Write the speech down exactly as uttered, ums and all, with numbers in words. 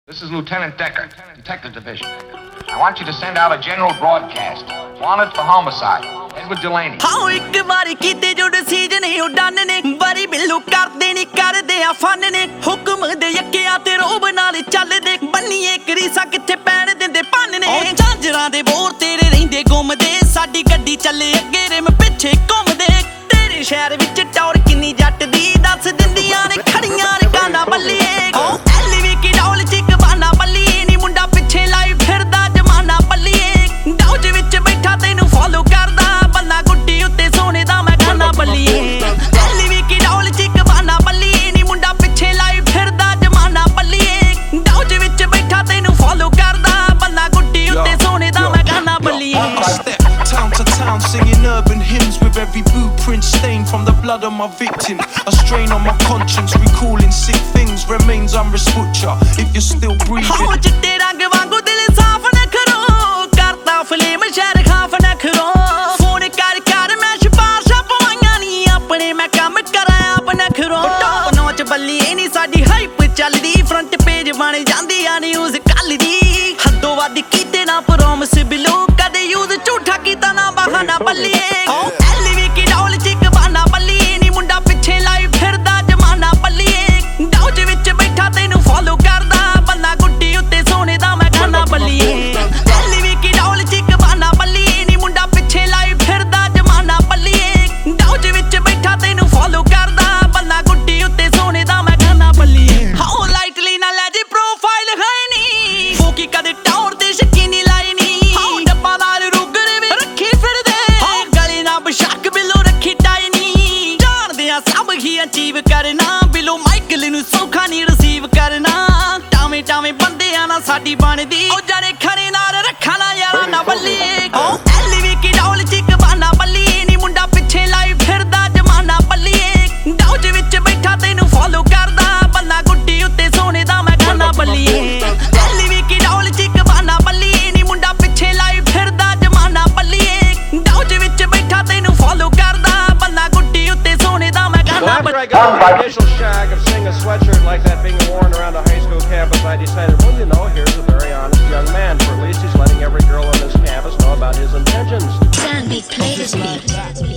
This is Lieutenant Decker, Detective Division. I want you to send out a general broadcast. Wanted for homicide. Edward Delaney. हाँ एक बारी कीते जो decision है उड़ान ने बारी बिल्लू कर देनी कर दे आफन ने हुक्म दे यकिया ते रोब नाल चल दे बन्नी एक रीसा किथे पैण दिंदे पंन ने ओ झांजरां दे बोर तेरे रहिंदे गुमदे साडी गड्डी चले अगे रिम पिछे घुमदे तेरे शहर विच टौर किन्नी जट दी दस दिंदियां ने खड़ियां ने काना बल्लिए ओ एलवी की डौल च कबाना बल्लिए नी मुंडा पिछे लाई फिरदा जमाना बल्लिए डौज विच बैठा तैनू फॉलो करदा बंदा गुੱਡੀ ਉੱਤੇ ਸੋਨੇ ਦਾ ਮੈਂ ਗਾਣਾ ਬੱਲੀਏ ਐਲਵੀ ਕੀ ਡੌਲ ਚ ਕਬਾਨਾ ਬੱਲੀਏ ਨੀ ਮੁੰਡਾ ਪਿੱਛੇ ਲਾਈ ਫਿਰਦਾ ਜਮਾਨਾ ਬੱਲੀਏ ਡੌਜ ਵਿੱਚ ਬੈਠਾ ਤੈਨੂੰ ਫੋਲੋ ਕਰਦਾ ਬੰਦਾ ਗੁੱਡੀ ਉੱਤੇ ਸੋਨੇ ਦਾ ਮੈਂ ਗਾਣਾ ਬੱਲੀਏ Town to town singing urban hymns with every blueprint stained from the blood of my victim. A strain on my conscience, recalling sick things remains unrespucha. If you're still breathing. ਹੋ ਚਿੱਟੇ ਰੰਗ ਵਾਂਗੂ ਦਿਲ ਸਾਫ਼ ਨਾ ਕਰੋ ਕਰਤਾ ਫਲੇਮ ਸ਼ਹਿਰ ਖਾਫ ਨਾ ਕਰੋ ਫੋਨ ਕਰ ਕਰ ਮੈਂ ਸਿਫਾਰਸ਼ਾਂ ਪਵਾਈਆਂ ਨਹੀਂ ਆਪਣੇ ਮੈਂ ਕੰਮ ਕਰਾਂ ਆਪ ਨਾ ਕਰੋ ਟੌਪ ਨੌਚ ਬੱਲੀਏ ਨਹੀਂ ਸਾਡੀ ਹਾਈਪ ਚੱਲਦੀ ਫਰੰਟ ਪੇਜ ਬਣ ਜਾਂਦੀ ਆ ਨਿਊਜ਼ ਕੱਲ ਦੀ ਹੱਦੋਂ ਵੱਧ ਕੀਤੇ ਨਾ ਪ੍ਰੋਮਿਸ ਬਿਲੋ ਕਦੇ ਯੂਜ਼ ਝੂਠਾ ਕੀਤਾ ਨਾ ਬਹਾਨਾ ਬੱਲੀਏ ਐਲਵੀ ਕੀ ਡੌਲ ਚ ਕਬਾਨਾ ਬੱਲੀਏ ਨੀ ਮੁੰਡਾ ਪਿੱਛੇ ਲਾਈ ਫਿਰਦਾ ਜਮਾਨਾ ਬੱਲੀਏ ਡੌਜ ਵਿੱਚ ਬੈਠਾ ਤੈਨੂੰ ਫੋਲੋ ਕਰਦਾ ਬੰਦਾ ਗੁੱਡੀ ਉੱਤੇ ਸੋਨੇ ਦਾ ਮੈਂ ਗਾਣਾ ਬੱਲੀਏ ਐਲਵੀ ਕੀ ਡੌਲ ਚ ਕਬਾਨਾ ਬੱਲੀਏ ਨੀ ਮੁੰਡਾ ਪਿੱਛੇ ਲਾਈ ਫਿਰਦਾ ਜਮਾਨਾ ਬੱਲੀਏ ਡੌਜ ਵਿੱਚ ਬੈਠਾ ਤੈਨੂੰ ਫੋਲੋ ਕਰਦਾ ਬੰਦਾ ਗੁੱਡੀ ਉੱਤੇ ਸੋਨੇ ਦਾ ਮੈਂ ਗਾਣਾ ਬੱਲੀਏ ਹਾਓ ਲਾਈਟਲੀ ਨਾ ਲੈ ਜੀ ਪ੍ਰੋਫਾਈਲ ਹੈ ਨੀ ਫੋਕੀ ਕਦੇ ਟੌਰ ਤੇ ਸ਼ੱਕੀ ਨਹੀਂ ਲਾਈ ਨੀ ਹਾਓ ਡੱਬਾਦਾਰ ਰੁਗਰ ਵੀ ਰੱਖੀ ਫਿਰਦੇ ਹਾਓ ਗਲੀ ਨਾ ਬਸ਼ੱਕ ਬਿਲੋ ਰੱਖੀ ਟਾਈ ਨੀ ਜਾਣਦੇ ਆ ਸਭ ਹੀ ਅਚੀਵ ਕਰਨਾ ਬਿਲੋ ਮਾਈਕਲ ਨੂੰ ਸੌਖਾ ਨਹੀਂ ਰਿਸੀਵ ਕਰਨਾ ਟਾਵੇਂ ਟਾਵੇਂ ਬੰਦਿਆਂ ਨਾਲ ਸਾਡੀ ਬਣਦੀ ਉਹ ਜਾਣੇ ਖਰੇ ਨਾਲ ਰੱਖਾ ਨਾ ਯਾਰਾਂ ਨਾ ਬੱਲੀਏ ਓ ਐਲਵੀ ਕੀ ਡੌਲ ਚ ਕਬਾਨਾ ਬੱਲੀਏ ਨੀ ਮੁੰਡਾ ਪਿੱਛੇ ਲਾਈ ਫਿਰਦਾ ਜਮਾਨਾ ਬੱਲੀਏ ਡੌਜ ਵਿੱਚ ਬੈਠਾ ਤੈਨੂੰ ਫੋਲੋ ਕਰਦਾ ਬੰਦਾ ਗੁੱਡੀ ਉੱਤੇ ਸੋਨੇ ਦਾ ਮੈਂ ਗਾਣਾ ਬੱਲੀਏ ਐਲਵੀ ਕੀ ਡੌਲ ਚ ਕਬਾਨਾ ਬੱਲੀਏ ਨੀ ਮੁੰਡਾ ਪਿੱਛੇ ਲਾਈ ਫਿਰਦਾ ਜਮਾਨਾ ਬੱਲੀਏ ਡੌਜ ਵਿੱਚ ਬੈਠਾ ਤੈਨੂੰ ਫੋਲੋ ਕਰਦਾ ਬੰਦਾ ਗੁੱਡੀ ਉੱਤੇ ਸੋਨੇ ਦਾ ਮੈਂ Well, ਗਾਣਾ after I got the initial shock of seeing a sweatshirt like that being worn around a high school campus, I decided, well, you know, here's a very honest young man. For at least he's letting every girl on this campus know about his intentions. Sandy, play this beat.